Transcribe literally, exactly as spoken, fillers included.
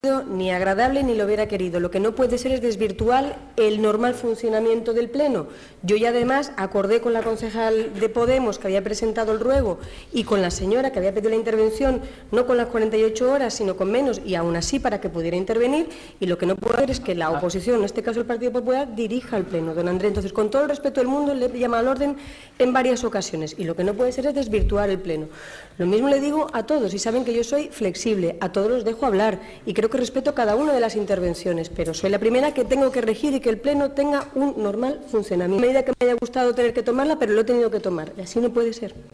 ni agradable ni lo hubiera querido. Lo que no puede ser es desvirtuar el normal funcionamiento del Pleno. Yo ya además acordé con la concejal de Podemos que había presentado el ruego y con la señora que había pedido la intervención, no con las cuarenta y ocho horas, sino con menos, y aún así para que pudiera intervenir, y lo que no puede hacer es que la oposición, en este caso el Partido Popular, dirija al Pleno. Don Andrés, entonces, con todo el respeto del mundo, le llama al orden en varias ocasiones, y lo que no puede ser es desvirtuar el Pleno. Lo mismo le digo a todos, y saben que yo soy flexible, a todos los dejo hablar, y creo que respeto cada una de las intervenciones, pero soy la primera que tengo que regir y que el Pleno tenga un normal funcionamiento. A medida que me haya gustado tener que tomarla, pero lo he tenido que tomar, y así no puede ser.